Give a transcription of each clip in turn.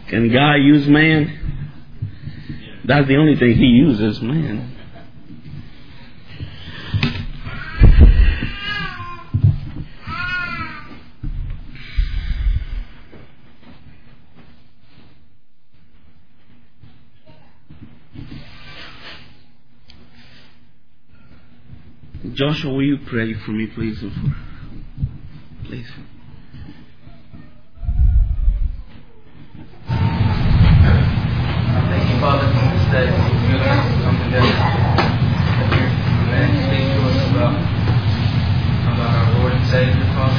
Can God use man? That's the only thing He uses, man. Joshua, will you pray for me, please? Please. Thank you, Father, for this day. You're going to come together. And speak to us about our Lord and Savior, Father.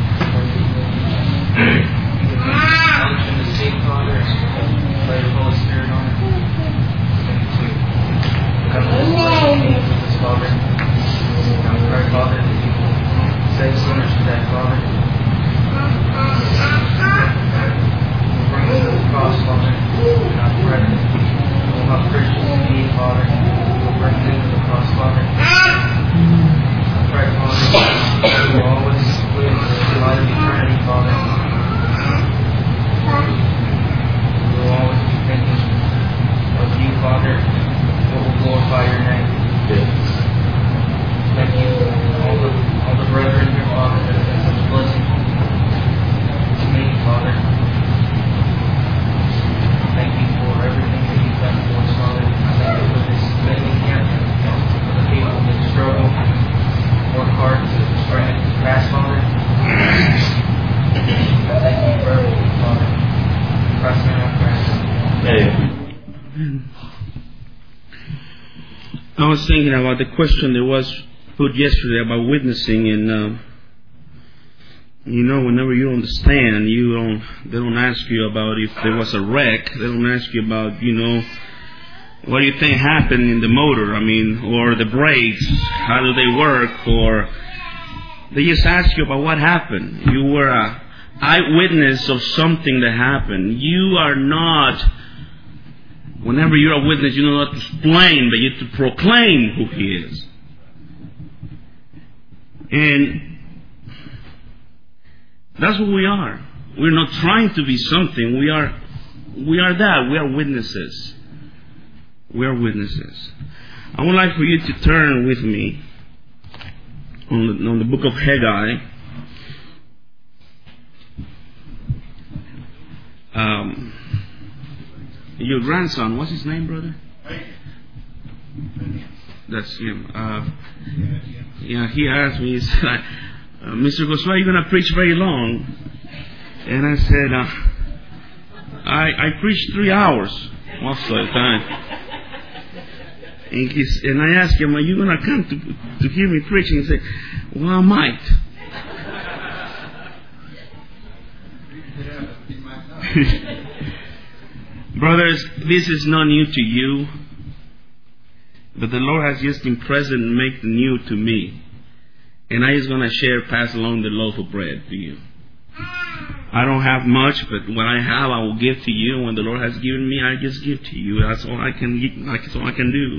Unction to speak, Father. Lay your Holy Spirit on it. Come to this place, meet with us, Father. I pray, Father, that you save sinners today, Father. Bring us to the cross, Father. And I pray that all my Christians in need, Father, will bring them to the cross, Father. I pray, Father, that you will always live in the light of eternity, Father. We will always be thinking of you, Father, what will glorify your name. Thank you, all the brethren here, Father, that have been such a blessing to me, Father. Thank you for everything that you've done for us, Father. I thank you for this commitment camp, for the people that struggle, work hard to bring it to pass, Father. I thank you for everything, Father. In Christ's name I pray. Amen. I was thinking about the question that was put yesterday about witnessing, and whenever you don't understand, they don't ask you about if there was a wreck. They don't ask you about, what do you think happened in the motor? Or the brakes, how do they work? Or they just ask you about what happened. You were an eyewitness of something that happened. You are not, whenever you're a witness, you don't have to explain, but you have to proclaim who He is. And that's what we are. We're not trying to be something. We are that. We are witnesses. We are witnesses. I would like for you to turn with me on the book of Haggai. Your grandson, what's his name, brother? That's him. He asked me, he said, Mr. Goswami, are you going to preach very long? And I said, I preached 3 hours most of the time. And I asked him, are you going to come to hear me preach? And he said, well, I might. Brothers, this is not new to you, but the Lord has just been present and made it new to me. And I just going to pass along the loaf of bread to you. I don't have much, but what I have, I will give to you. When the Lord has given me, I just give to you. That's all I can. That's all I can do.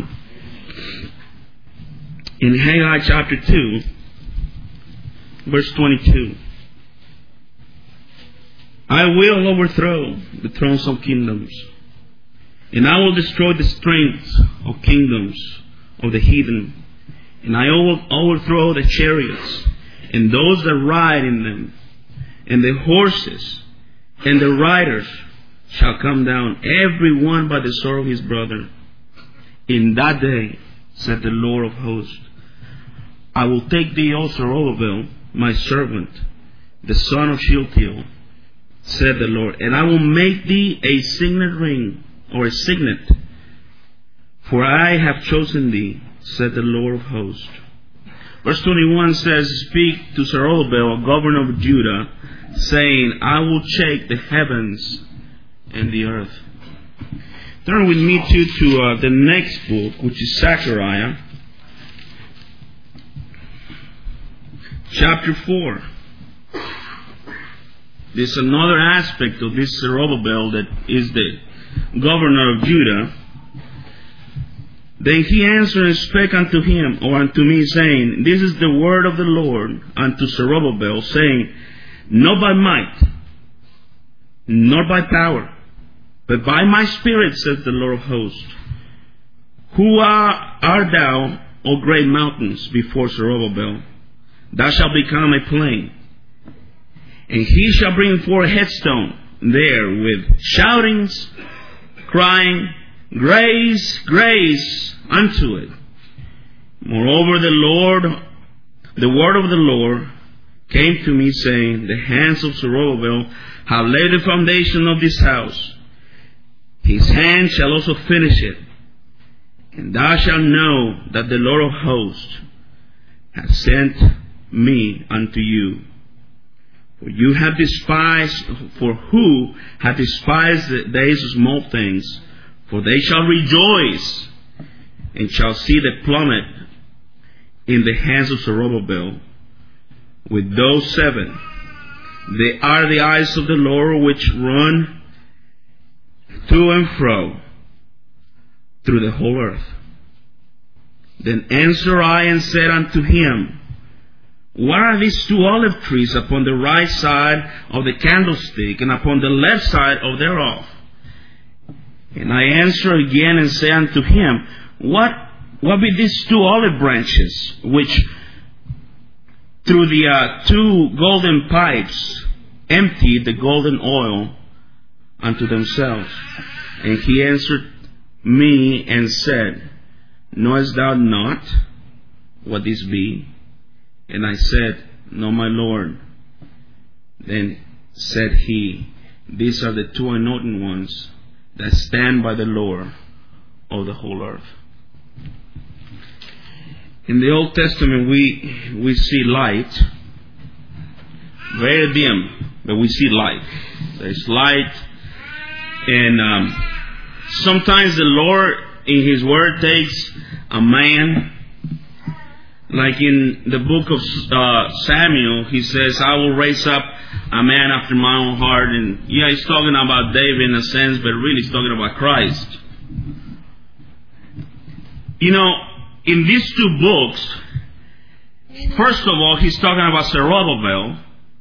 In Haggai chapter 2, verse 22, I will overthrow the thrones of kingdoms, and I will destroy the strength of kingdoms of the heathen. And I will overthrow the chariots, and those that ride in them, and the horses, and the riders shall come down, every one by the sword of his brother. In that day, said the Lord of hosts, I will take thee also, Zerubbabel, my servant, the son of Shealtiel, said the Lord, and I will make thee a signet ring, or a signet, for I have chosen thee, said the Lord of hosts. Verse 21 says, speak to Zerubbabel, governor of Judah, saying, I will shake the heavens and the earth. Turn with me to the next book, which is Zechariah, chapter 4. There's another aspect of this Zerubbabel that is the governor of Judah. Then he answered and spake unto him, or unto me, saying, this is the word of the Lord unto Zerubbabel, saying, not by might, nor by power, But by my Spirit, says the Lord of hosts, who art thou, O great mountains, before Zerubbabel? Thou shalt become a plain. And he shall bring forth a headstone there with shoutings, crying, Grace, grace unto it. Moreover, the word of the Lord came to me, saying, The hands of Zerubbabel have laid the foundation of this house. His hand shall also finish it. And thou shalt know that the Lord of hosts hath sent me unto you. For who hath despised the days of small things, for they shall rejoice, and shall see the plummet in the hands of Zerubbabel, with those 7. They are the eyes of the Lord, which run to and fro through the whole earth. Then answered I and said unto him, What are these 2 olive trees upon the right side of the candlestick, and upon the left side of thereof? And I answered again and said unto him, What be these 2 olive branches, which through the 2 golden pipes emptied the golden oil unto themselves? And he answered me and said, Knowest thou not what this be? And I said, No, my Lord. Then said he, These are the 2 anointed ones that stand by the Lord of the whole earth. In the Old Testament, we see light, very dim, but we see light. There's light, and sometimes the Lord, in His Word, takes a man. Like in the book of Samuel, he says, I will raise up a man after my own heart. And yeah, he's talking about David in a sense, but really he's talking about Christ. You know, in these 2 books, first of all, he's talking about Zerubbabel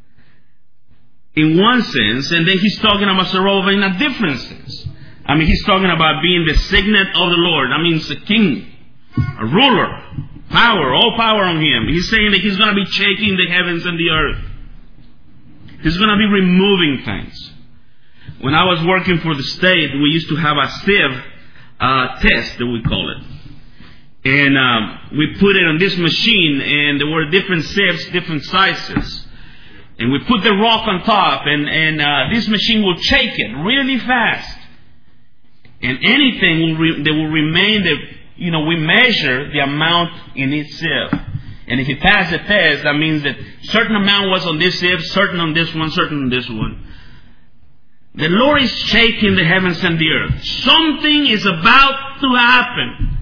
in one sense, and then he's talking about Zerubbabel in a different sense. I mean, he's talking about being the signet of the Lord. I mean, it's a king, a ruler. Power, all power on him. He's saying that he's going to be shaking the heavens and the earth. He's going to be removing things. When I was working for the state, we used to have a sieve test, that we call it. And we put it on this machine, and there were different sieves, different sizes. And we put the rock on top, and this machine will shake it really fast. And anything that will remain we measure the amount in each sieve. And if you pass the test, that means that certain amount was on this sieve, certain on this one, certain on this one. The Lord is shaking the heavens and the earth. Something is about to happen.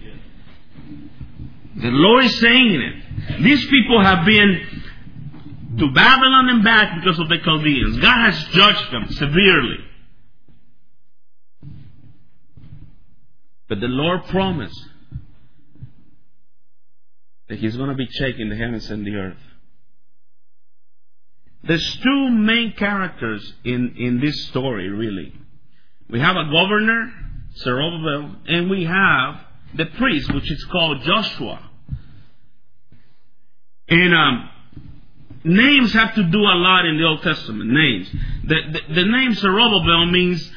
The Lord is saying it. These people have been to Babylon and back because of the Chaldeans. God has judged them severely. But the Lord promised that He's going to be shaking the heavens and the earth. There's 2 main characters in this story, really. We have a governor, Zerubbabel, and we have the priest, which is called Joshua. And names have to do a lot in the Old Testament. Names. The name Zerubbabel means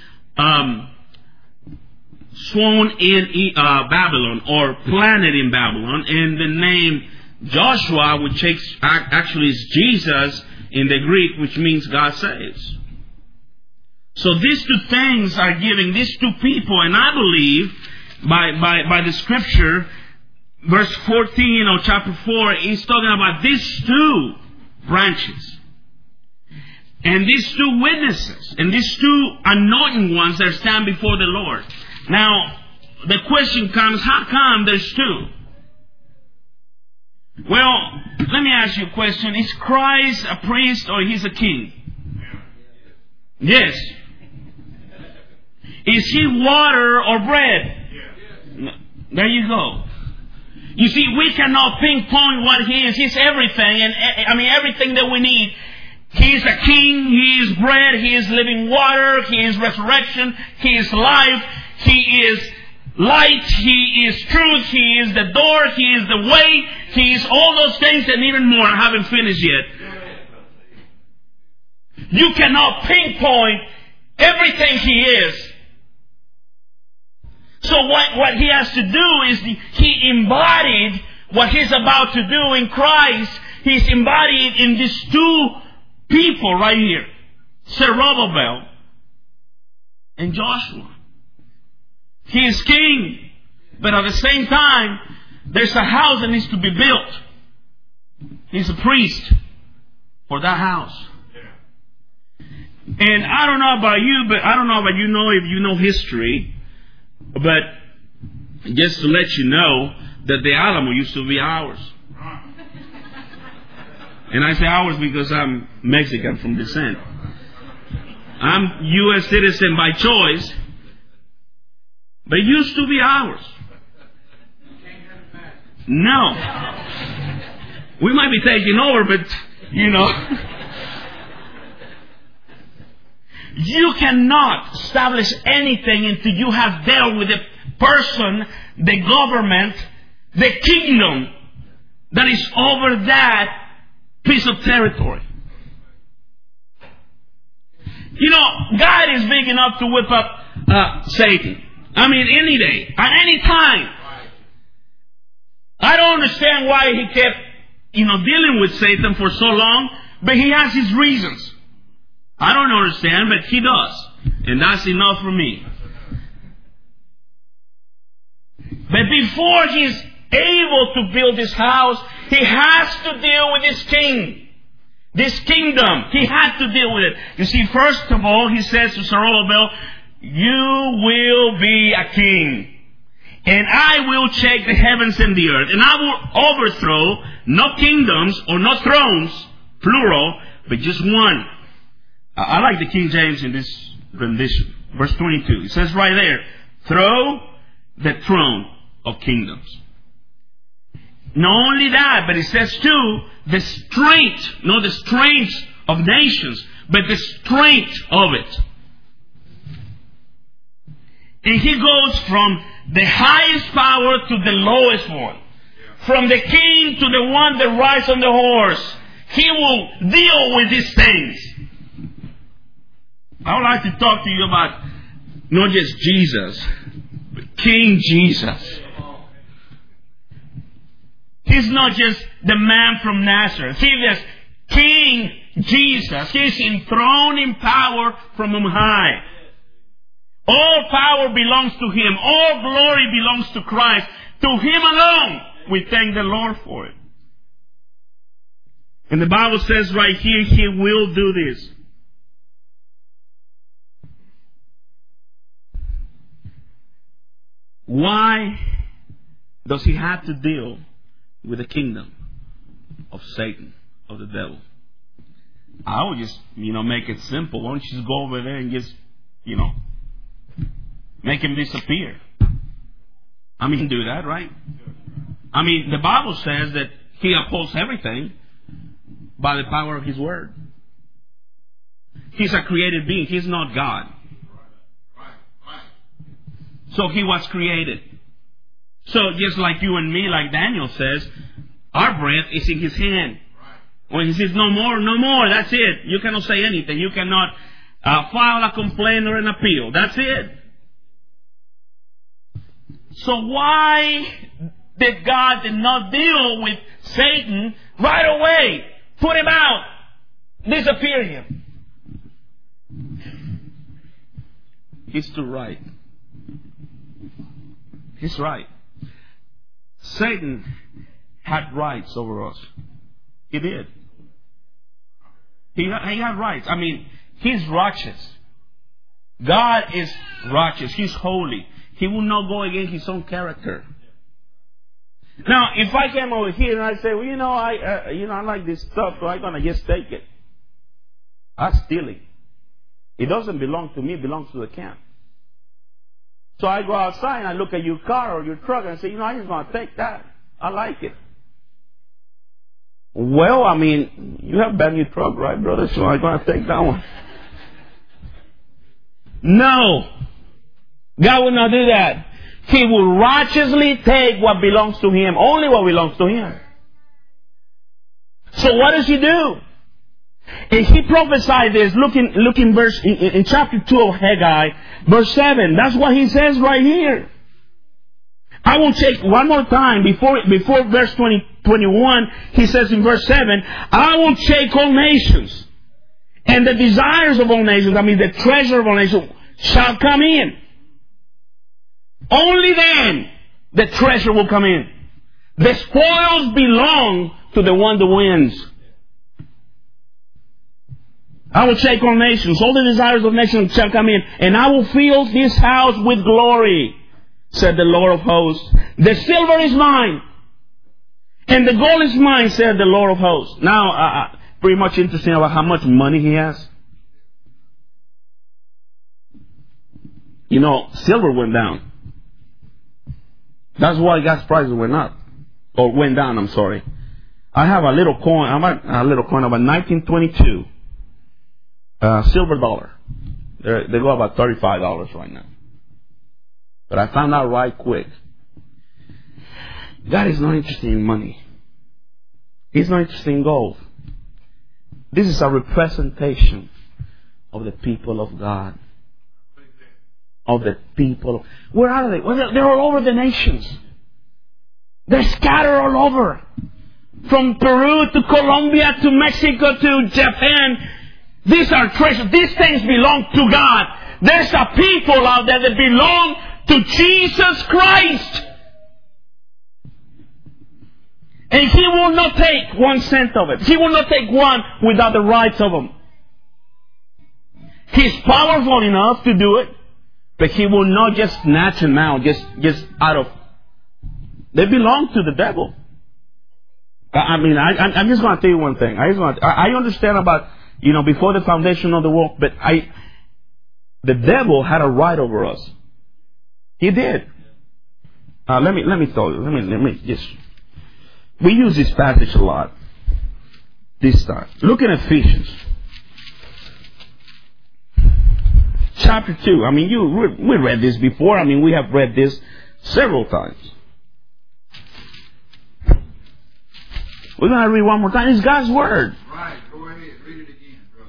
sown in Babylon, or planted in Babylon, and the name Joshua, which actually is Jesus in the Greek, which means God saves. So these 2 things are giving these 2 people, and I believe by the scripture, verse 14 of chapter 4, he's talking about these 2 branches. And these 2 witnesses, and these 2 anointing ones that stand before the Lord. Now, the question comes, how come there's 2? Well, let me ask you a question. Is Christ a priest or he's a king? Yes. Is he water or bread? There you go. You see, we cannot pinpoint what he is. He's everything, and everything that we need. He is a king. He is bread. He is living water. He is resurrection. He is life. He is light. He is truth. He is the door. He is the way. He is all those things and even more. I haven't finished yet. You cannot pinpoint everything He is. So what He has to do is He embodied what He's about to do in Christ. He's embodied in these two people right here, Zerubbabel and Joshua. He is king, but at the same time, there's a house that needs to be built. He's a priest for that house. And I don't know about you, but I don't know about if you know history, but just to let you know that the Alamo used to be ours. And I say ours because I'm Mexican from descent. I'm U.S. citizen by choice, but it used to be ours. No. We might be taking over, but, you cannot establish anything until you have dealt with the person, the government, the kingdom that is over that piece of territory. God is big enough to whip up Satan. I mean, any day, at any time. I don't understand why He kept, dealing with Satan for so long, but He has His reasons. I don't understand, but He does. And that's enough for me. But before He's able to build His house, He has to deal with His king. This kingdom. He had to deal with it. You see, first of all, He says to Zerubbabel, you will be a king. And I will shake the heavens and the earth. And I will overthrow not kingdoms or not thrones, plural, but just one. I like the King James in this rendition. Verse 22. It says right there, throw the throne of kingdoms. Not only that, but it says too, the strength, not the strength of nations, but the strength of it. And He goes from the highest power to the lowest one. From the king to the one that rides on the horse. He will deal with these things. I would like to talk to you about not just Jesus, but King Jesus. He's not just the man from Nazareth. He is King Jesus. He's enthroned in power from on high. All power belongs to Him. All glory belongs to Christ. To Him alone, we thank the Lord for it. And the Bible says right here, He will do this. Why does He have to deal with the kingdom of Satan, of the devil? I would just, make it simple. Why don't you just go over there and just, make him disappear? Do that, right? The Bible says that He upholds everything by the power of His word. He's a created being. He's not God. So He was created. So just like you and me, like Daniel says, our breath is in His hand. When He says no more, no more, that's it. You cannot say anything. You cannot file a complaint or an appeal. That's it. So why did God not deal with Satan right away? Put him out. Disappear him. He's too right. He's right. Satan had rights over us. He did. He had rights. He's righteous. God is righteous. He's holy. He will not go against His own character. Now, if I came over here and I say, I like this stuff, so I'm gonna just take it. That's stealing. It doesn't belong to me. It belongs to the camp. So I go outside and I look at your car or your truck and I say, I'm just gonna take that. I like it. Well, I mean, you have a brand new truck, right, brother? So I'm going to take that one. No. God will not do that. He will righteously take what belongs to Him. Only what belongs to Him. So what does He do? And He prophesied this. Look in chapter 2 of Haggai, verse 7. That's what He says right here. I will take one more time before verse 21. He says in verse 7, I will take all nations, and the desires of all nations, I mean the treasure of all nations, shall come in. Only then the treasure will come in. The spoils belong to the one that wins. I will take all nations, all the desires of nations shall come in, and I will fill this house with glory, said the Lord of hosts. The silver is mine, and the gold is mine, said the Lord of hosts. Now, pretty much interesting about how much money he has. You know, silver went down. That's why gas prices went up. Or went down, I'm sorry. I have a little coin, about 1922. Silver dollar. They go about $35 right now. But I found out right quick. God is not interested in money. He's not interested in gold. This is a representation of the people of God. Of the people. Where are they? Well, they're all over the nations. They're scattered all over. From Peru to Colombia to Mexico to Japan. These are treasures. These things belong to God. There's a people out there that belong to Jesus Christ. And He will not take 1 cent of it. He will not take one without the rights of them. He's powerful enough to do it, but He will not just snatch them out, just out of... They belong to the devil. I mean, I'm just going to tell you one thing. I understand about, before the foundation of the world, but the devil had a right over us. He did. Let me tell you. Let me just... We use this passage a lot. This time. Look at Ephesians. Chapter 2. I mean, we read this before. I mean, we have read this several times. We're going to read one more time. It's God's Word. Right. Go ahead. Read it again, brother.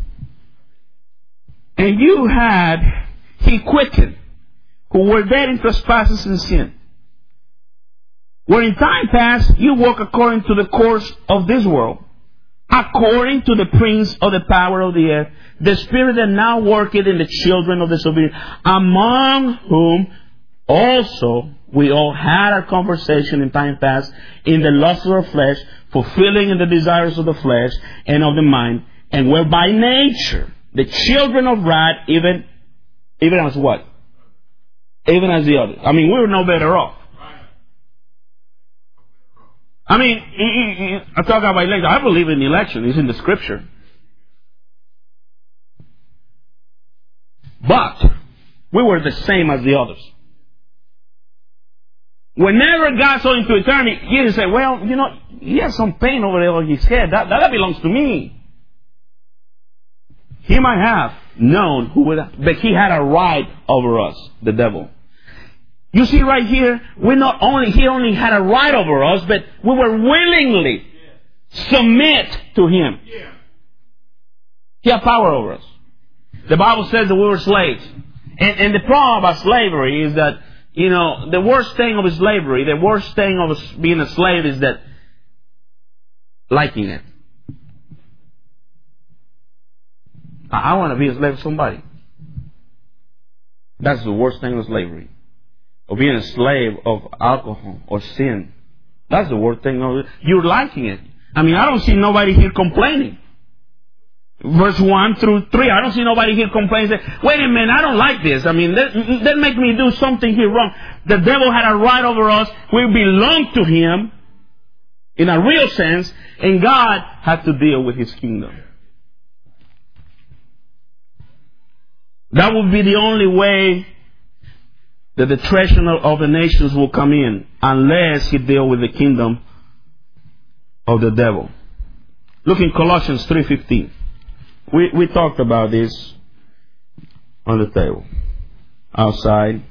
And He quickened, who were dead in trespasses and sin. Where in time past you walk according to the course of this world, according to the prince of the power of the air, the spirit that now worketh in the children of disobedience, among whom also we all had our conversation in time past in the lust of our flesh, fulfilling in the desires of the flesh and of the mind, and were by nature the children of wrath, even as what? Even as the others. I mean, we were no better off. I mean, I talk about election. I believe in election. It's in the Scripture. But we were the same as the others. Whenever God saw into eternity, He didn't say, well, He has some pain over there on His head. That belongs to me. He might have known but He had a right over us, the devil. You see right here, He only had a right over us, but we were willingly submit to Him. He had power over us. The Bible says that we were slaves. And the problem about slavery is that, the worst thing of slavery, the worst thing of being a slave is that liking it. I want to be a slave to somebody. That's the worst thing of slavery. Or being a slave of alcohol or sin. That's the worst thing. You're liking it. I mean, I don't see nobody here complaining. Verse 1 through 3, I don't see nobody here complaining. Wait a minute, I don't like this. I mean, that make me do something here wrong. The devil had a right over us. We belong to him in a real sense. And God had to deal with His kingdom. That would be the only way that the treasure of the nations will come in, unless He deal with the kingdom of the devil. Look in Colossians 3:15. We talked about this on the table. Outside.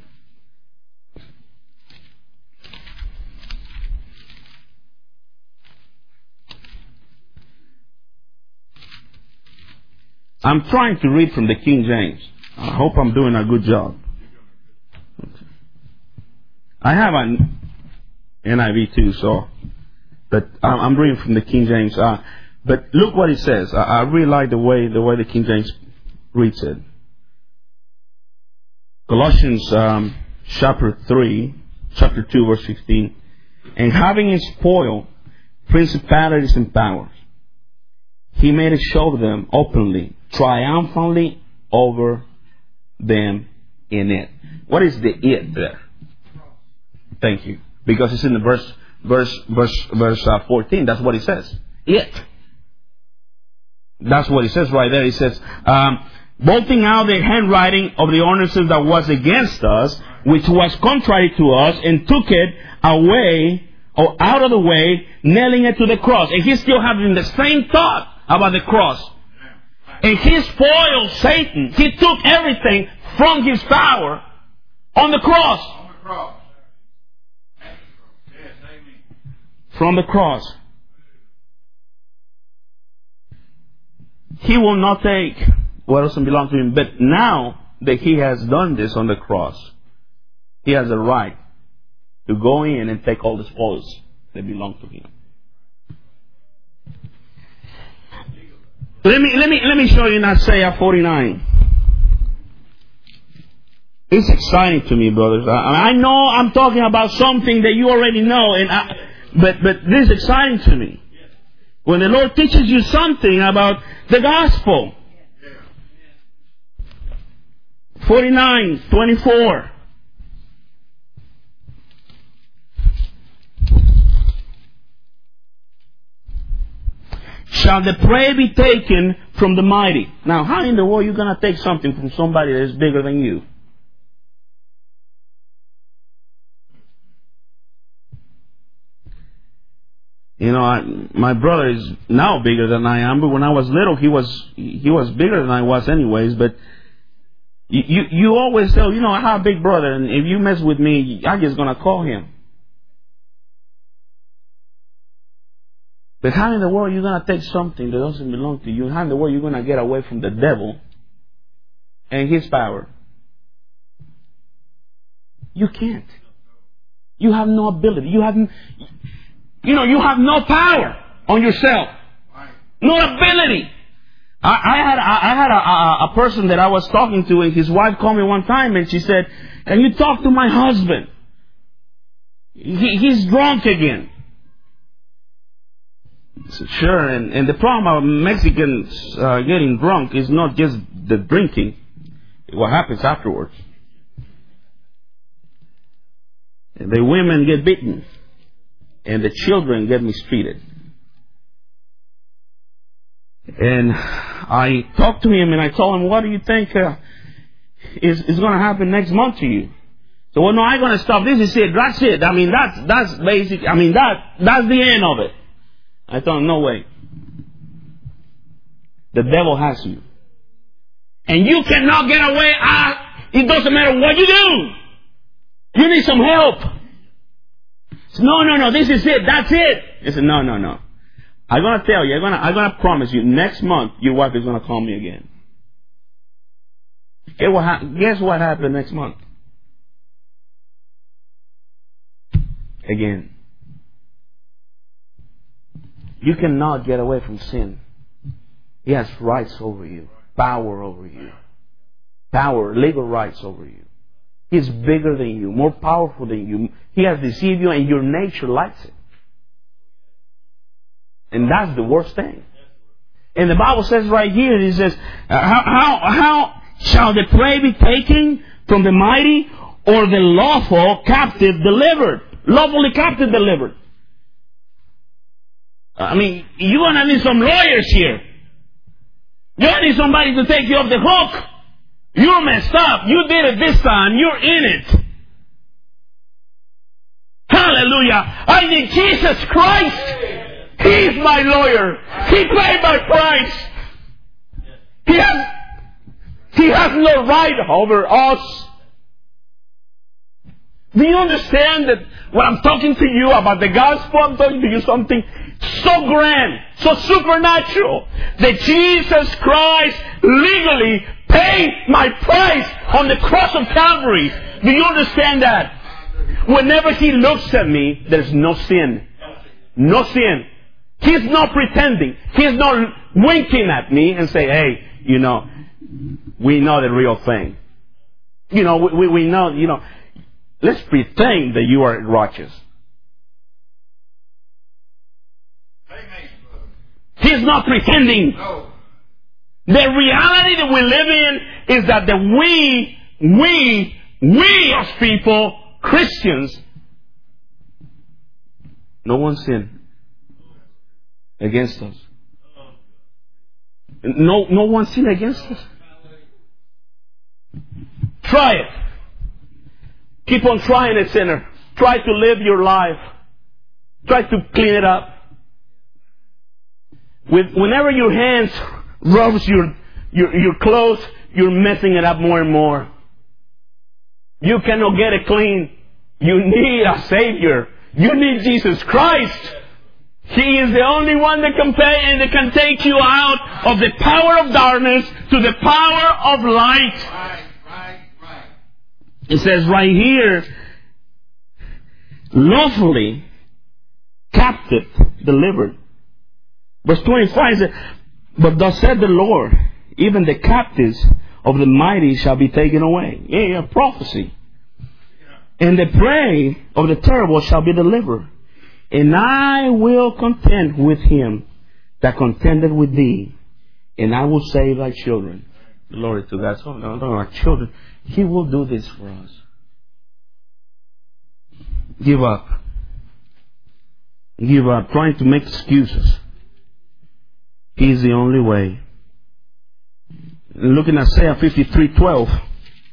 I'm trying to read from the King James. I hope I'm doing a good job. I have an NIV too, so but I'm reading from the King James. But look what it says. I really like the way the King James reads it. Colossians chapter 2, verse 15. And having in spoil principalities and powers, He made a show of them openly, triumphantly over them in it. What is the it there? Thank you. Because it's in the verse 14. That's what it says. It. That's what it says right there. It says, bolting out the handwriting of the ordinances that was against us, which was contrary to us, and took it away, or out of the way, nailing it to the cross. And he's still having the same thought about the cross. And he spoiled Satan. He took everything from his power on the cross. On the cross. Yes, amen. From the cross. He will not take what doesn't belong to him. But now that he has done this on the cross, he has a right to go in and take all the spoils that belong to him. Let me show you in Isaiah 49. It's exciting to me, brothers. I know I'm talking about something that you already know, but this is exciting to me. When the Lord teaches you something about the gospel. 49:24. Shall the prey be taken from the mighty? Now, how in the world are you going to take something from somebody that is bigger than you? You know, my brother is now bigger than I am, but when I was little, he was bigger than I was anyways. But you always tell, I have a big brother, and if you mess with me, I'm just going to call him. But how in the world are you going to take something that doesn't belong to you? How in the world are you going to get away from the devil and his power? You can't. You have no ability. You have no power on yourself. No ability. I had a person that I was talking to, and his wife called me one time, and she said, "Can you talk to my husband? He's drunk again." I said, "Sure." And the problem of Mexicans getting drunk is not just the drinking. What happens afterwards. The women get beaten. And the children get mistreated. And I talked to him and I told him, "What do you think is going to happen next month to you?" So, "Well, no, I'm going to stop. This is it. That's it. I mean, that's basic. I mean, that's the end of it." I told him, "No way. The devil has you. And you cannot get away. It doesn't matter what you do. You need some help." He said, No, this is it. That's it. I said, No. I'm going to tell you. I'm going to promise you. Next month, your wife is going to call me again. Guess what happened next month? Again. You cannot get away from sin. He has rights over you. Power over you. Power, legal rights over you. He's bigger than you, more powerful than you. He has deceived you, and your nature likes it. And that's the worst thing. And the Bible says right here, it says, how shall the prey be taken from the mighty, or the lawful captive delivered? Lawfully captive delivered. I mean, you're going to need some lawyers here. You're going to need somebody to take you off the hook. You're messed up. You did it this time. You're in it. Hallelujah. I need Jesus Christ. He's my lawyer. He paid my price. He has no right over us. Do you understand that when I'm talking to you about the gospel, I'm talking to you something so grand, so supernatural, that Jesus Christ legally paid my price on the cross of Calvary. Do you understand that? Whenever He looks at me, there's no sin. No sin. He's not pretending. He's not winking at me and say, hey, we know the real thing. We know, let's pretend that you are righteous. He's not pretending. No. The reality that we live in is that we as people, Christians, no one sinned against us. No one sinned against us. Try it. Keep on trying it, sinner. Try to live your life. Try to clean it up. Whenever your hands rubs your clothes, you're messing it up more and more. You cannot get it clean. You need a Savior. You need Jesus Christ. He is the only one that can pay and that can take you out of the power of darkness to the power of light. Right. It says right here, lawfully captive delivered. Verse 25 says, but thus said the Lord, even the captives of the mighty shall be taken away. Yeah, prophecy. And the prey of the terrible shall be delivered. And I will contend with him that contended with thee. And I will save thy children. Glory to God. So, no, our children. He will do this for us. Give up. Give up. Trying to make excuses. He's the only way. Look in Isaiah 53:12.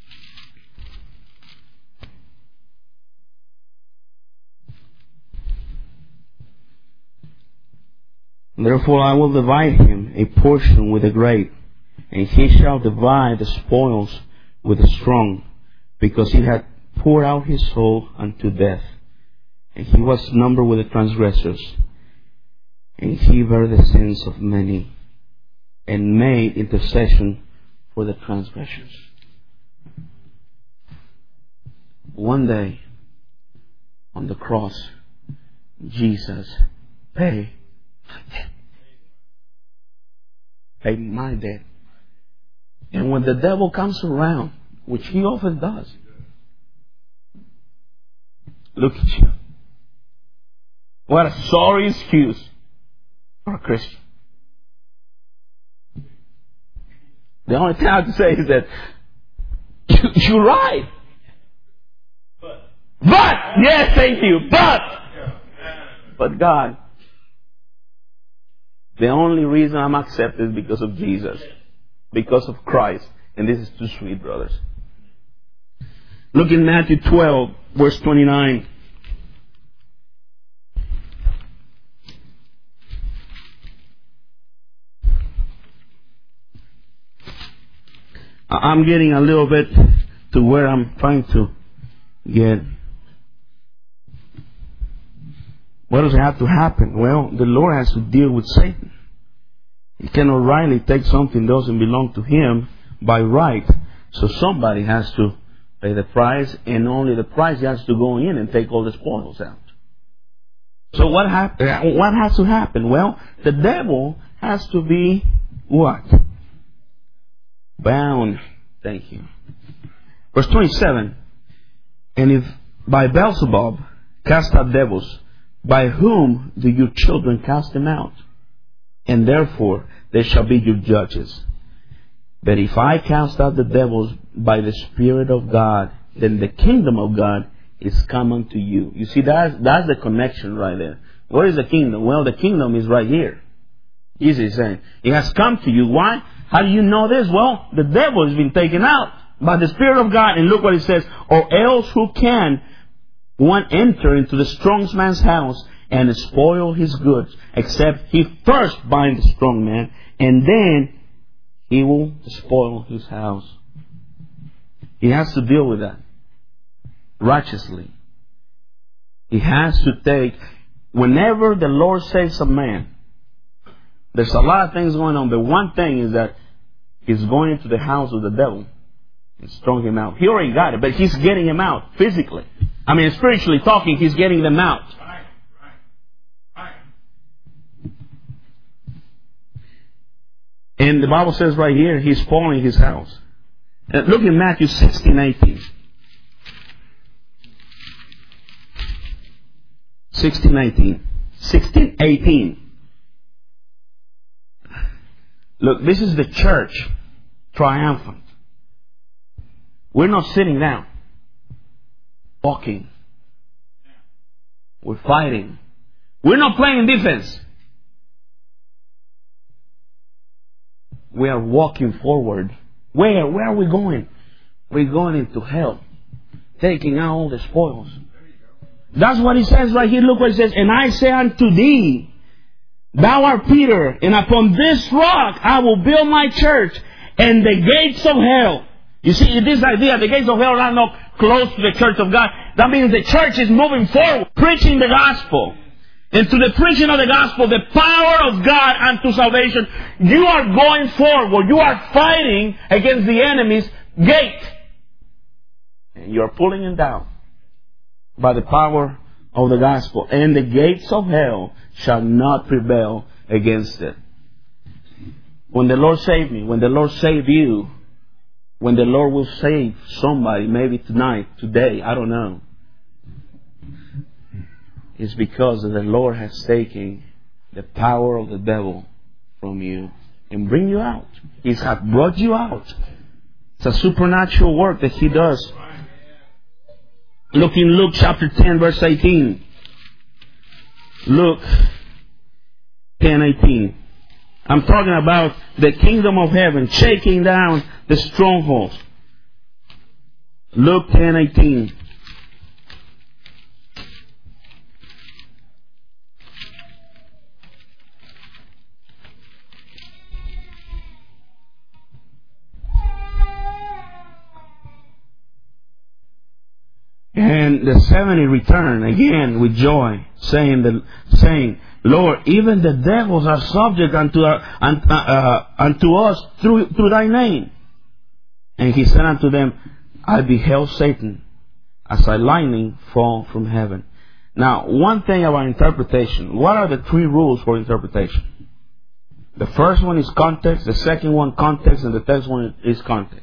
Therefore I will divide him a portion with the great, and he shall divide the spoils with the strong, because he had poured out his soul unto death, and he was numbered with the transgressors, and he bare the sins of many, and made intercession for the transgressors. One day, on the cross, Jesus paid my debt. And when the devil comes around, which he often does, look at you. What a sorry excuse for a Christian. The only thing I have to say is that you're right. But, yes, thank you, but God, the only reason I'm accepted is because of Jesus. Because of Christ. And this is too sweet, brothers. Look in Matthew 12, verse 29. I'm getting a little bit to where I'm trying to get. What does have to happen? Well, the Lord has to deal with Satan. He cannot rightly take something that doesn't belong to him by right. So somebody has to pay the price, and only the price has to go in and take all the spoils out. So what has to happen? Well, the devil has to be what? Bound. Thank you. Verse 27. And if by Beelzebub cast out devils, by whom do your children cast them out? And therefore they shall be your judges. But if I cast out the devils by the Spirit of God, then the kingdom of God is come unto you. You see, that's the connection right there. Where is the kingdom? Well, the kingdom is right here. Jesus is saying, it has come to you. Why? How do you know this? Well, the devil has been taken out by the Spirit of God. And look what it says. Or else who can one enter into the strong man's house and spoil his goods, except he first bind the strong man, and then he will spoil his house. He has to deal with that righteously. He has to take, whenever the Lord saves a man, there's a lot of things going on, but one thing is that he's going into the house of the devil and throwing him out. He already got it, but he's getting him out physically. I mean, spiritually talking, he's getting them out. And the Bible says right here, he's spoiling his house. Look at Matthew 16:18. 16:18. Look, this is the church triumphant. We're not sitting down, walking. We're fighting. We're not playing defense. We are walking forward. Where? Where are we going? We're going into hell, taking out all the spoils. That's what he says right here. Look what he says. And I say unto thee, thou art Peter, and upon this rock I will build my church, and the gates of hell. You see, this idea, the gates of hell are not close to the church of God. That means the church is moving forward, preaching the gospel. And to the preaching of the gospel, the power of God unto salvation, you are going forward. You are fighting against the enemy's gate. And you are pulling him down by the power of the gospel. And the gates of hell shall not prevail against it. When the Lord saved me, when the Lord saved you, when the Lord will save somebody, maybe tonight, today, I don't know, it's because the Lord has taken the power of the devil from you and bring you out. He has brought you out. It's a supernatural work that He does. Look in Luke chapter 10 verse 18. Luke 10:18. I'm talking about the kingdom of heaven shaking down the strongholds. Luke 10:18. And the 70 returned again with joy, saying, Lord, even the devils are subject unto us through thy name. And He said unto them, I beheld Satan as a lightning fall from heaven. Now, one thing about interpretation. What are the 3 rules for interpretation? The first one is context, the second one context, and the third one is context.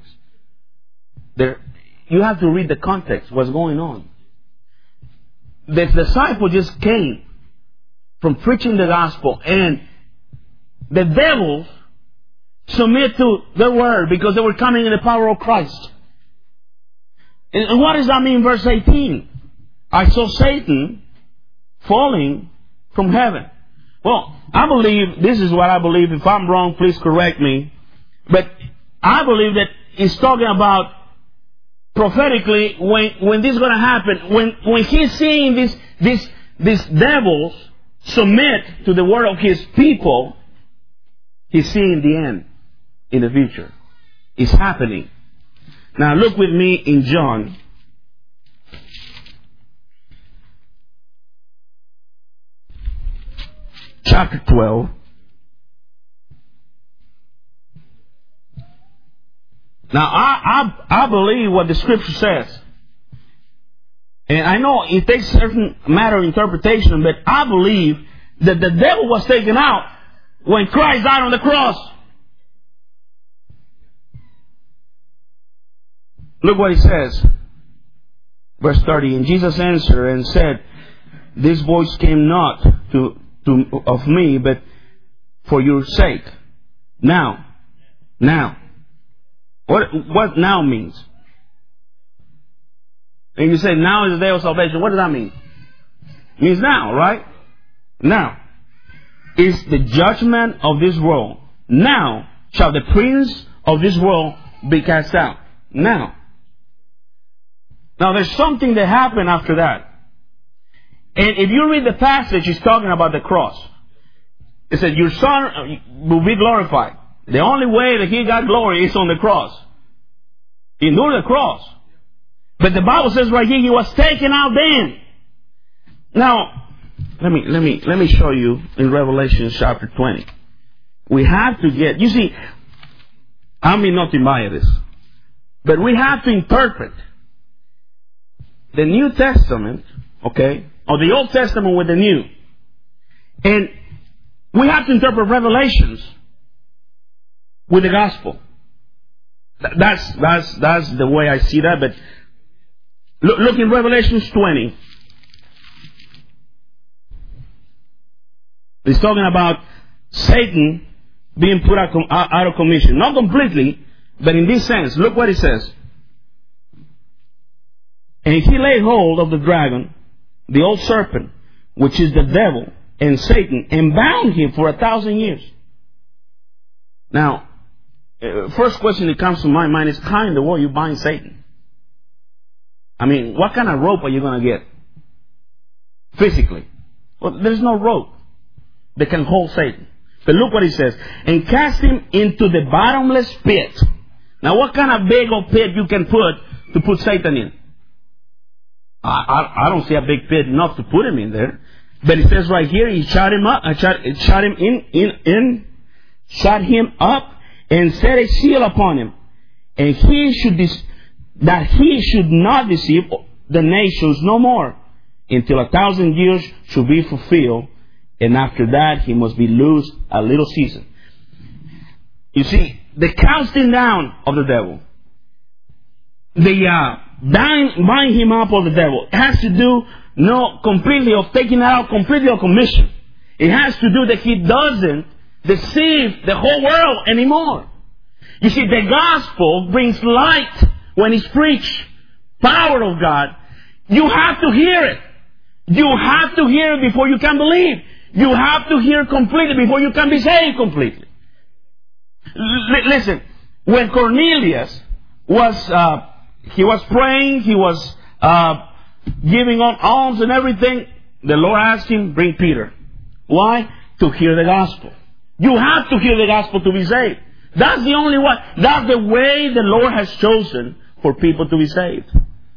You have to read the context, what's going on. The disciple just came from preaching the gospel, and the devils submit to the word because they were coming in the power of Christ. And what does that mean, verse 18? I saw Satan falling from heaven. Well, I believe, this is what I believe. If I'm wrong, please correct me. But I believe that it's talking about prophetically, when this is going to happen, when He's seeing these devils submit to the word of His people, He's seeing the end in the future. It's happening. Now look with me in John. Chapter 12. Now, I believe what the Scripture says. And I know it takes a certain matter of interpretation, but I believe that the devil was taken out when Christ died on the cross. Look what He says. Verse 30. And Jesus answered and said, This voice came not of me, but for your sake. Now. What now means? And you say, now is the day of salvation. What does that mean? It means now, right? Now is the judgment of this world. Now shall the prince of this world be cast out. Now there's something that happened after that. And if you read the passage, it's talking about the cross. It said, your Son will be glorified. The only way that He got glory is on the cross. He endured the cross. But the Bible says right here, He was taken out then. Now, let me show you in Revelation chapter 20. We have to get, you see, I mean nothing by this, but we have to interpret the New Testament, okay, or the Old Testament with the New. And we have to interpret Revelations with the Gospel. That's the way I see that. But look in Revelation 20. It's talking about Satan being put out of commission. Not completely, but in this sense. Look what it says. And he laid hold of the dragon, the old serpent, which is the devil and Satan, and bound him for 1,000 years. Now, first question that comes to my mind is, how in the world you bind Satan? I mean, what kind of rope are you going to get? Physically. Well, there's no rope that can hold Satan. But look what he says. And cast him into the bottomless pit. Now, what kind of big old pit you can put Satan in? I don't see a big pit enough to put him in there. But it says right here, he shut him up, shut him up, and set a seal upon him, and he should not deceive the nations no more, until 1,000 years should be fulfilled, and after that he must be loosed a little season. You see, the casting down of the devil, the bind him up of the devil, it has to do completely of taking out completely of commission. It has to do that he doesn't deceive the whole world anymore. You see, the gospel brings light when it's preached. Power of God. You have to hear it. You have to hear it before you can believe. You have to hear it completely before you can be saved completely. Listen, when Cornelius was he was praying, he was giving on alms and everything, the Lord asked him, bring Peter. Why? To hear the gospel. You have to hear the gospel to be saved. That's the only way. That's the way the Lord has chosen for people to be saved.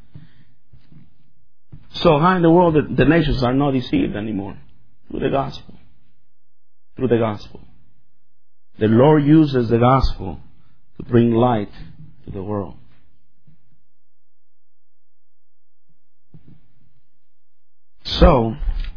So how in the world the nations are not deceived anymore? Through the gospel. Through the gospel. The Lord uses the gospel to bring light to the world. So,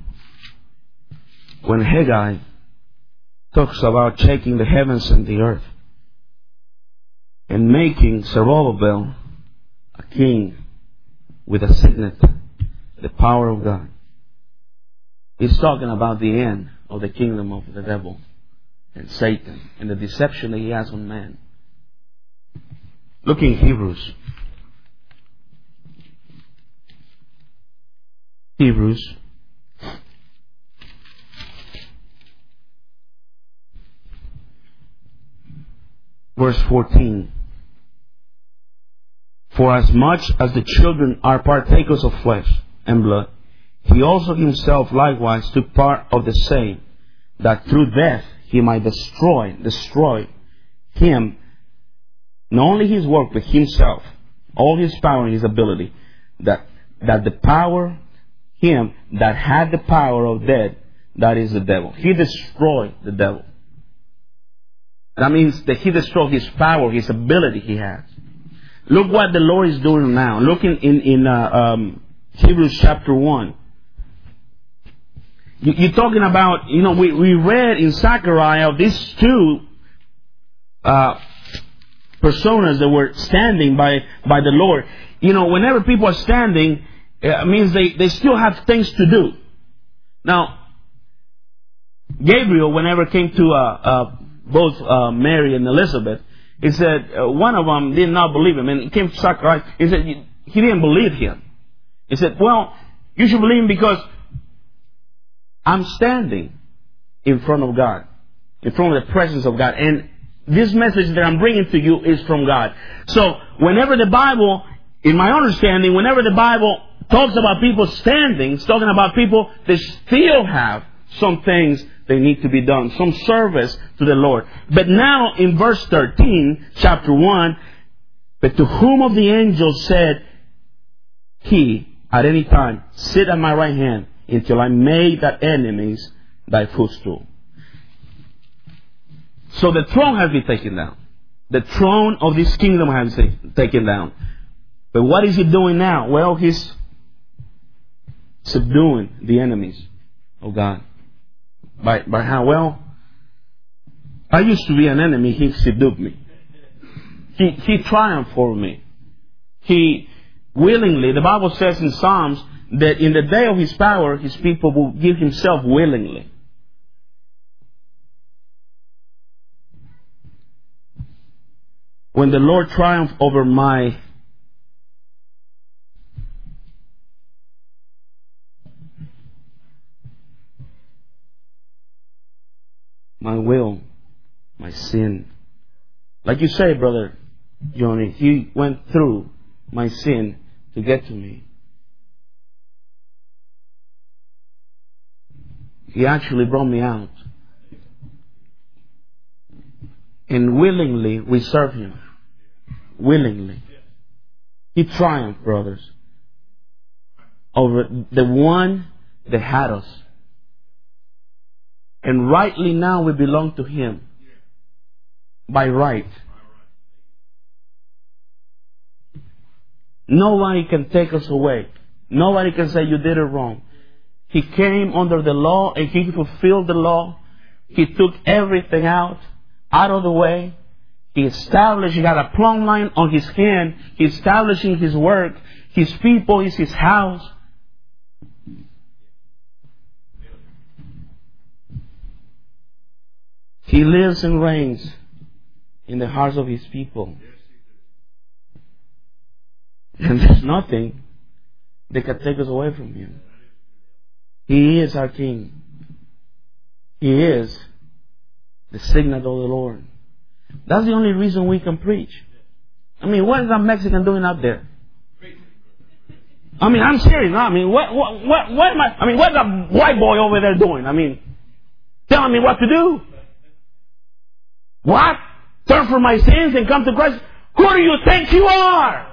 when Haggai talks about shaking the heavens and the earth and making Zerubbabel a king with a signet, the power of God, he's talking about the end of the kingdom of the devil and Satan and the deception that he has on man. Look in Hebrews. Hebrews verse 14. For as much as the children are partakers of flesh and blood, he also himself likewise took part of the same, that through death he might destroy him, not only his work but himself, all his power and his ability, that the power, him that had the power of death, that is the devil. He destroyed the devil. That means that he destroyed his power, his ability he has. Look what the Lord is doing now. Look in Hebrews chapter 1. You're talking about, we read in Zechariah of these two personas that were standing by the Lord. Whenever people are standing, it means they still have things to do. Now, Gabriel, whenever came to both Mary and Elizabeth, he said one of them did not believe him. And he came to Zechariah. He said he didn't believe him. He said, well, you should believe him because I'm standing in front of God, in front of the presence of God. And this message that I'm bringing to you is from God. So whenever the Bible, in my understanding, whenever the Bible talks about people standing. It's talking about people that still have some things that need to be done, some service to the Lord. But now in verse 13, chapter 1, but to whom of the angels said he at any time, sit at my right hand until I make thy enemies thy footstool. So the throne has been taken down. The throne of this kingdom has been taken down. But what is he doing now? Well, he's subduing the enemies of God. By how? Well, I used to be an enemy. He subdued me. He triumphed for me. He willingly, the Bible says in Psalms that in the day of his power, his people will give himself willingly. When the Lord triumphed over my will, my sin. Like you say, Brother Johnny, he went through my sin to get to me. He actually brought me out. And willingly we serve him. Willingly. He triumphed, brothers, over the one that had us. And rightly now we belong to him. By right. Nobody can take us away. Nobody can say you did it wrong. He came under the law and he fulfilled the law. He took everything out of the way. He established, he got a plumb line on his hand. He's establishing his work. His people is his house. He lives and reigns in the hearts of his people. And there's nothing that can take us away from him. He is our King. He is the signet of the Lord. That's the only reason we can preach. I mean, what is that Mexican doing out there? I mean, I'm serious. I mean, what am I? I mean, what's that white boy over there doing? I mean, telling me what to do. What? Turn from my sins and come to Christ? Who do you think you are?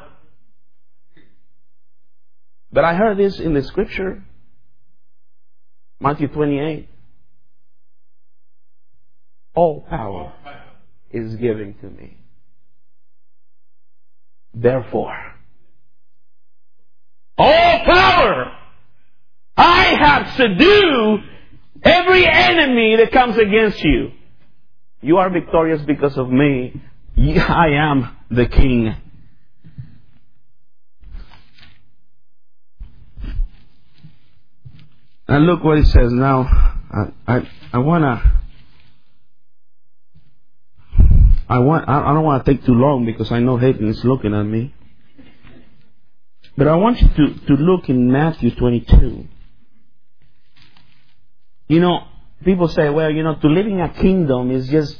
But I heard this in the scripture. Matthew 28. All power is given to me. Therefore, all power, I have subdued every enemy that comes against you. You are victorious because of me. I am the King. And look what it says now. I don't want to take too long because I know Hayden is looking at me. But I want you to look in Matthew 22. You know, people say, well, you know, to live in a kingdom is just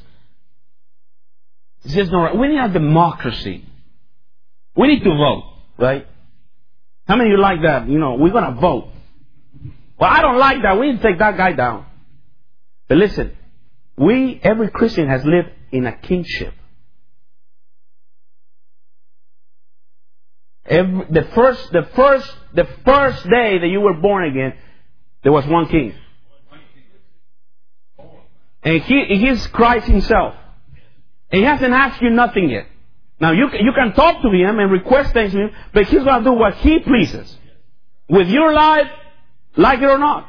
not right. We need a democracy. We need to vote, right? How many of you like that? You know, we're going to vote. Well, I don't like that. We need to take that guy down. But listen, every Christian has lived in a kingship. The first day that you were born again, there was one king. And he's Christ himself. And he hasn't asked you nothing yet. Now you can talk to him and request things to him, but he's going to do what he pleases. With your life, like it or not.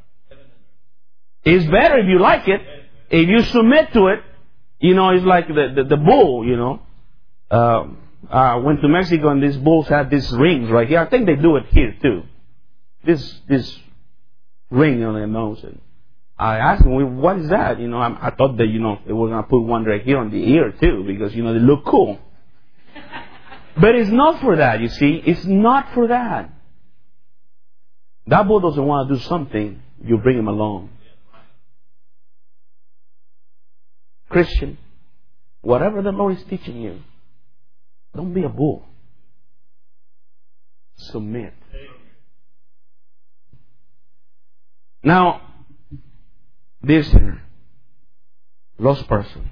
It's better if you like it. If you submit to it, you know, it's like the bull, you know. I went to Mexico and these bulls had these rings right here. I think they do it here too. This ring on their nose. And I asked them, well, what is that? You know, I thought that, you know, they were going to put one right here on the ear too because, you know, they look cool. But it's not for that, you see. It's not for that. That bull doesn't want to do something, you bring him along. Christian, whatever the Lord is teaching you, don't be a bull. Submit. Now, dear sinner, lost person,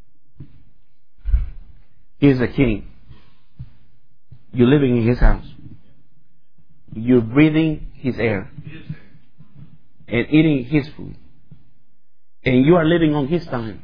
he is a king. You're living in his house. You're breathing his air and eating his food. And you are living on his time.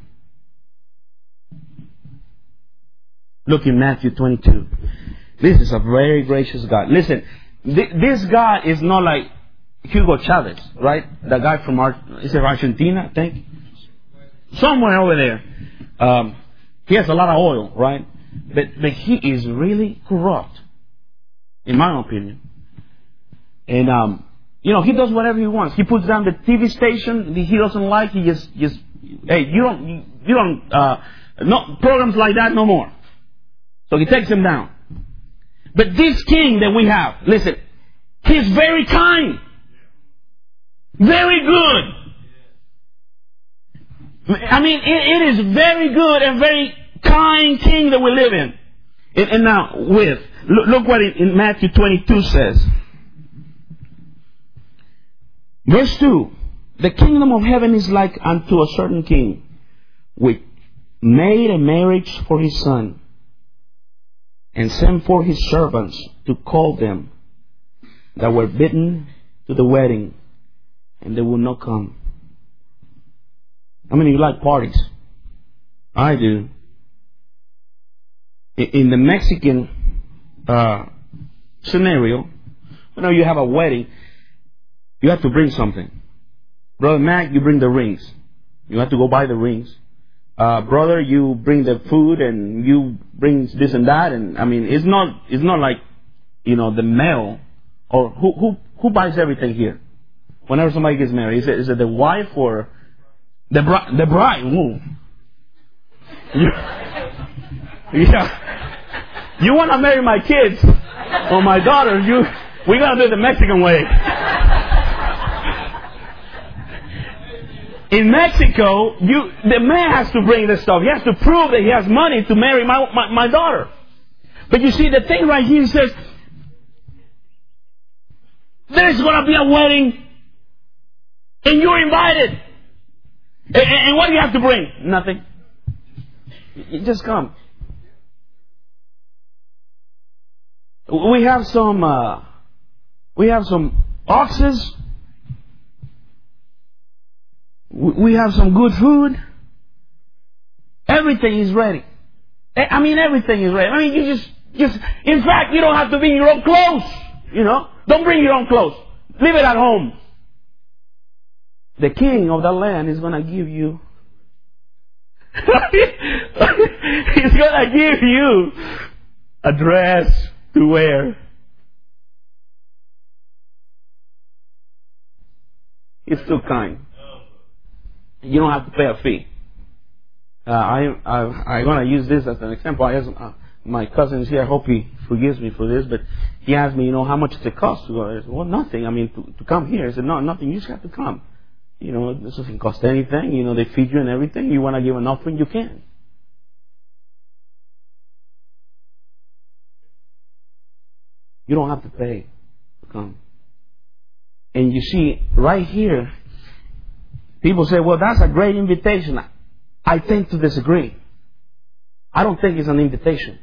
Look in Matthew 22. This is a very gracious God. Listen, this God is not like Hugo Chavez, right? The guy from Argentina, I think? Somewhere over there. He has a lot of oil, right? But he is really corrupt, in my opinion. And, he does whatever he wants. He puts down the TV station he doesn't like. He just hey, no programs like that no more. So he takes them down. But this king that we have, listen, he's very kind. Very good. I mean, it is very good and very kind king that we live in. And now, look what in Matthew 22 says. Verse 2. The kingdom of heaven is like unto a certain king, which made a marriage for his son, and sent forth his servants to call them that were bidden to the wedding, and they would not come. How many of you like parties? I do. In the Mexican scenario, whenever you have a wedding, you have to bring something. Brother Mac, you bring the rings. You have to go buy the rings. Brother, you bring the food and you bring this and that. And I mean, it's not like, the male or who buys everything here. Whenever somebody gets married, is it the wife or the bride? Ooh. Yeah. You want to marry my kids or my daughters? We're gonna do it the Mexican way. In Mexico, the man has to bring this stuff. He has to prove that he has money to marry my daughter. But you see, the thing right here says, there's going to be a wedding, and you're invited. And what do you have to bring? Nothing. You just come. We have some oxes. We have some good food. Everything is ready. I mean, everything is ready. I mean, you just, in fact, you don't have to bring your own clothes. Don't bring your own clothes. Leave it at home. The king of the land is going to give you. He's going to give you a dress to wear. He's too kind. You don't have to pay a fee. I'm going to use this as an example. My cousin is here. I hope he forgives me for this. But he asked me, how much does it cost to go? I said, well, nothing. I mean, to come here. I said, no, nothing. You just have to come. This doesn't cost anything. They feed you and everything. You want to give an offering, you can. You don't have to pay to come. And you see, right here, people say, well, that's a great invitation. I tend to disagree. I don't think it's an invitation.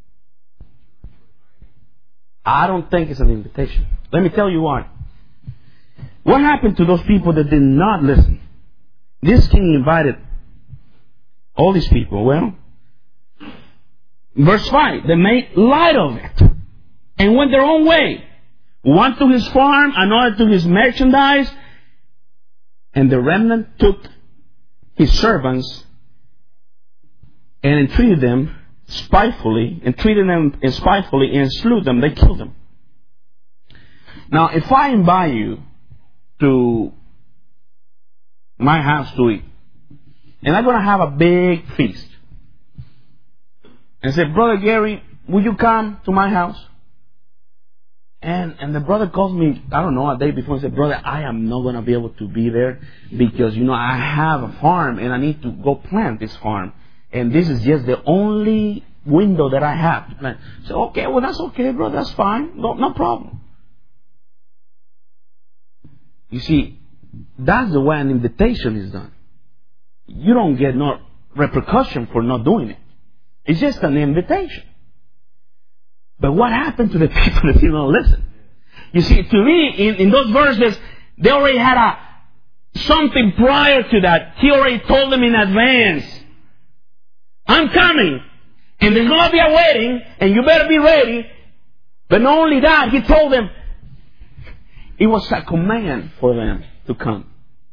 I don't think it's an invitation. Let me tell you why. What happened to those people that did not listen? This king invited all these people. Well, verse 5, they made light of it and went their own way. One to his farm, another to his merchandise, and the remnant took his servants and entreated them spitefully, and slew them. They killed them. Now, if I invite you to my house to eat, and I'm going to have a big feast, and say, Brother Gary, will you come to my house? And the brother calls me, I don't know, a day before and said, Brother, I am not going to be able to be there because, I have a farm and I need to go plant this farm. And this is just the only window that I have to plant. So, okay, well, that's okay, brother, that's fine. No problem. You see, That's the way an invitation is done. You don't get no repercussion for not doing it. It's just an invitation. But what happened to the people that did not listen? You see, to me, in those verses, they already had something prior to that. He already told them in advance, I'm coming, and there's going to be a wedding, and you better be ready. But not only that, he told them, it was a command for them to come.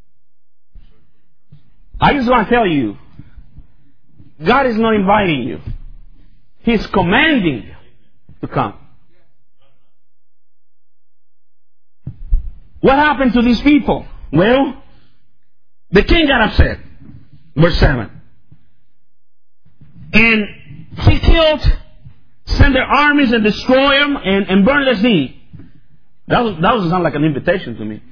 I just want to tell you, God is not inviting you. He's commanding you to come. What happened to these people? Well, the king got upset. Verse 7. And he sent their armies and destroy them and burn the city. That doesn't sound like an invitation to me.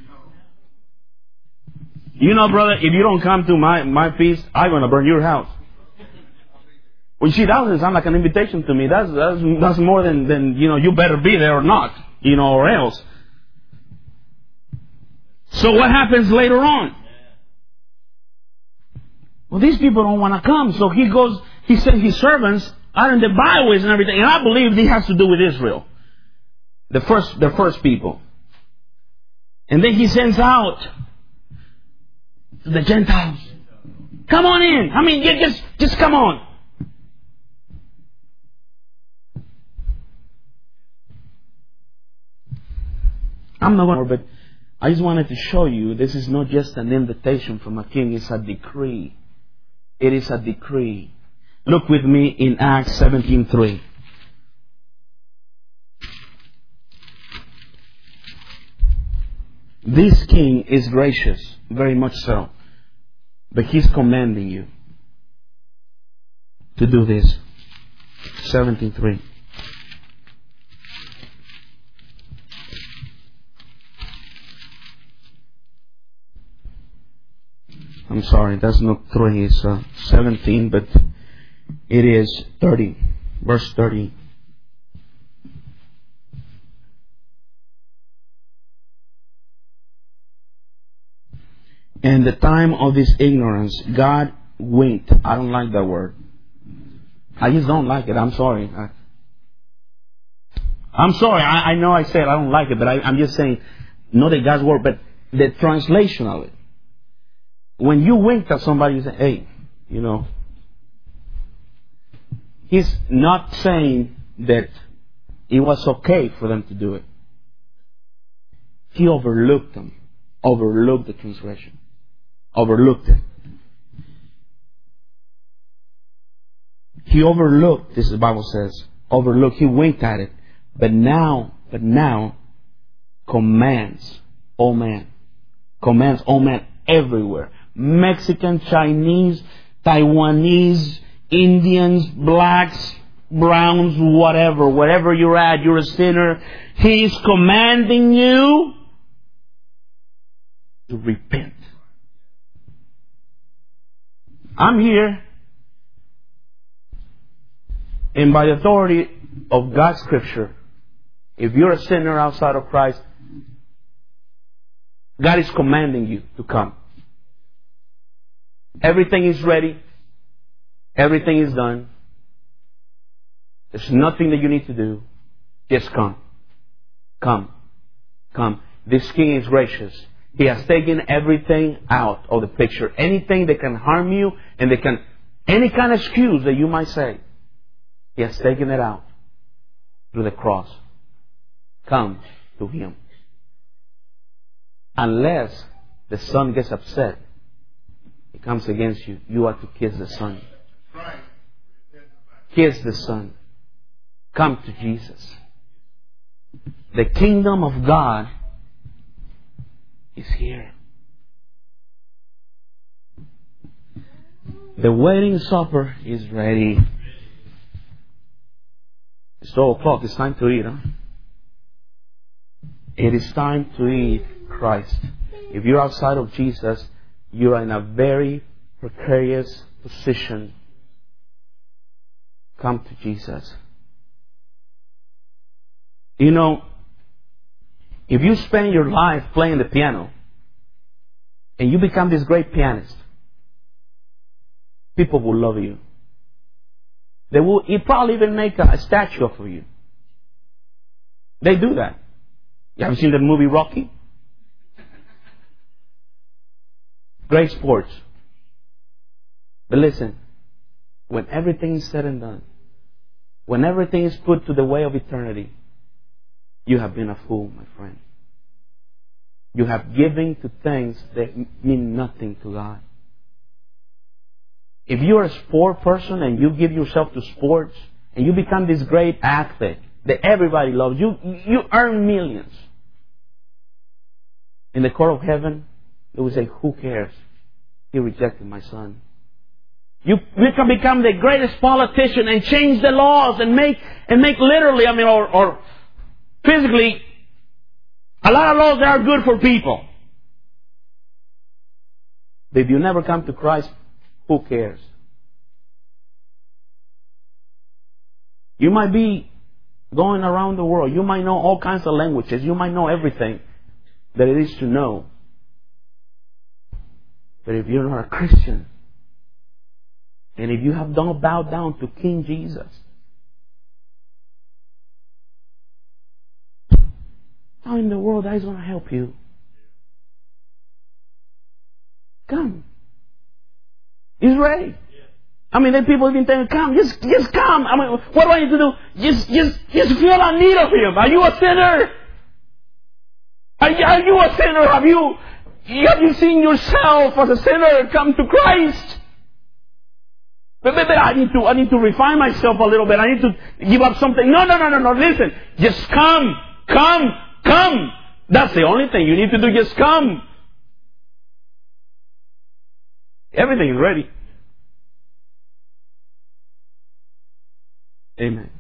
You know, brother, if you don't come to my feast, I'm going to burn your house. Well, you see, that doesn't sound like an invitation to me. That's more than you better be there or not, or else. So what happens later on? Well, these people don't want to come. So he sent his servants out in the byways and everything. And I believe this has to do with Israel. The first people. And then he sends out to the Gentiles. Come on in. I mean, just come on. I'm not going to, but I just wanted to show you this is not just an invitation from a king, it's a decree. It is a decree. Look with me in Acts 17:3. This king is gracious, very much so. But he's commanding you to do this. 17:3. I'm sorry, that's not 3, it's 17, but it is 30. Verse 30. In the time of this ignorance, God winked. I don't like that word. I just don't like it. I'm sorry. I'm sorry. I know I said I don't like it, but I'm just saying, not that God's word, but the translation of it. When you wink at somebody, you say, hey, He's not saying that it was okay for them to do it. He overlooked them. Overlooked the transgression. Overlooked it. He overlooked, this is the Bible says, overlooked, he winked at it. But now, commands all men. Commands all men everywhere. Mexican, Chinese, Taiwanese, Indians, blacks, browns, whatever. Wherever you're at, you're a sinner. He's commanding you to repent. I'm here, and by the authority of God's Scripture, if you're a sinner outside of Christ, God is commanding you to come. Everything is ready. Everything is done. There's nothing that you need to do. Just come. Come. Come. This King is gracious. He has taken everything out of the picture. Anything that can harm you and any kind of excuse that you might say, He has taken it out through the cross. Come to Him. Unless the Son gets upset, He comes against you. You are to kiss the Son. Kiss the Son. Come to Jesus. The kingdom of God is here. The wedding supper is ready. It's 12 o'clock. It's time to eat, huh? It is time to eat Christ. If you're outside of Jesus, you are in a very precarious position. Come to Jesus. If you spend your life playing the piano, and you become this great pianist, people will love you. They will probably even make a statue of you. They do that. You ever seen the movie Rocky? Great sports. But listen, when everything is said and done, when everything is put to the way of eternity, you have been a fool, my friend. You have given to things that mean nothing to God. If you're a sport person and you give yourself to sports and you become this great athlete that everybody loves, you earn millions. In the court of heaven, they will say, who cares? He rejected my son. You can become the greatest politician and change the laws and make literally, or physically, a lot of laws that are good for people. But if you never come to Christ, who cares? You might be going around the world. You might know all kinds of languages. You might know everything that it is to know. But if you're not a Christian, and if you have not bowed down to King Jesus, how in the world that is going to help you? Come. He's ready. Then people even tell you, come, just come. What do I need to do? Just feel a need of Him. Are you a sinner? Are you a sinner? Have you seen yourself as a sinner come to Christ? But I need to refine myself a little bit. I need to give up something. No. Listen. Just come. That's the only thing you need to do. Just come. Everything is ready. Amen.